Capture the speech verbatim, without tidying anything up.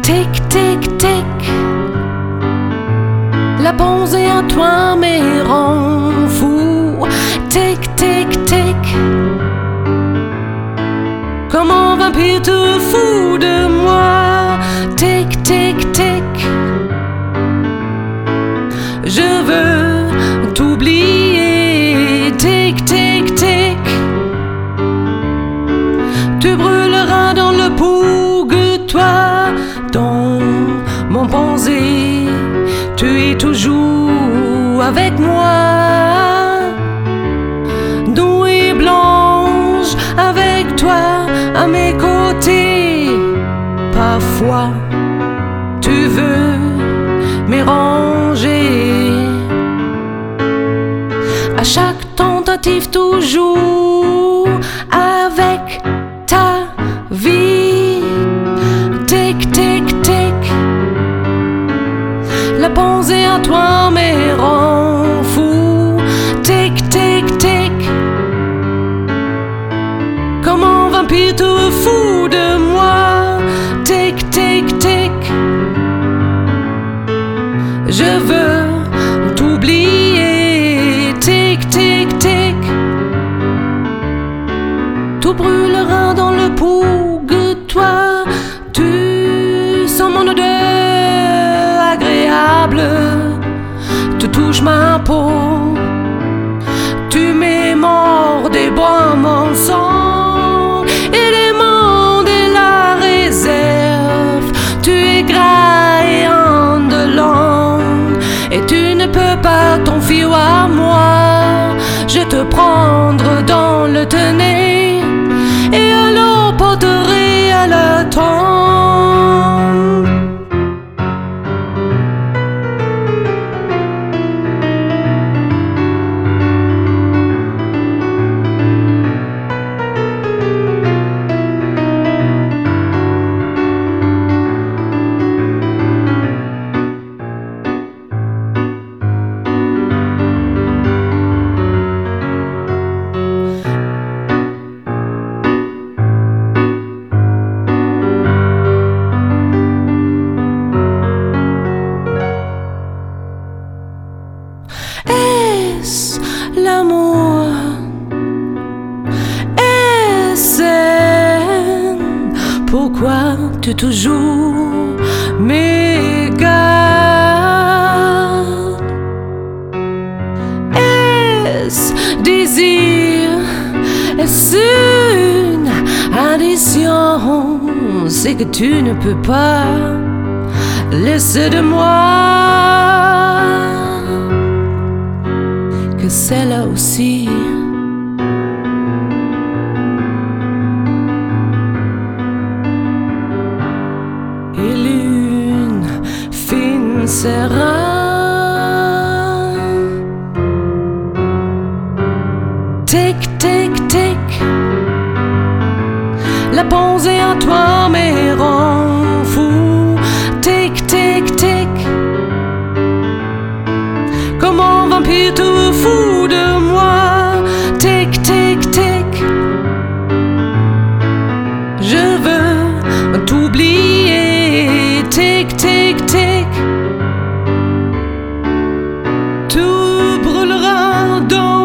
Tic, tic, tic. La pensée à toi me rend fou. Tic, tic, tic. Comme un vampire te fout de moi. Tic, tic, tic. Je veux t'oublier. Tic, tic, tic. Tu brûleras dans le purgatoire. Dans mon pensée, tu es toujours avec moi. Nuit blanche avec toi à mes côtés. Parfois, tu veux m'éranger. À chaque tentative, toujours avec ta vie. Tic, tic, tic. La pensée à toi me rend fou. Tic, tic, tic. Comme un vampire te fout de moi. Tic, tic, tic. Je veux t'oublier. Tic, tic, tic. Tout brûlera dans le purgatoire. Tu sens mon odeur agréable. Tu touches ma peau. Tu m'es mort des bois mon sang. Et les mondes et la réserve. Tu es gras et indolent. Et tu ne peux pas t'enfuir à moi. Je te prendre dans le tenez. Et alors porterai à la tombe. Est-ce l'amour? Est-ce pourquoi tu toujours m'égares? Est-ce désir? Est-ce une addition? C'est que tu ne peux pas laisser de moi. Que c'est là aussi. Et l'une fine sera. Tic, tic, tic. La pensée à toi me rend fou. Tic, tic, tic. Comme un vampire te fout de moi. Tic, tic, tic. Je veux t'oublier. Tic, tic, tic. Tout brûlera dans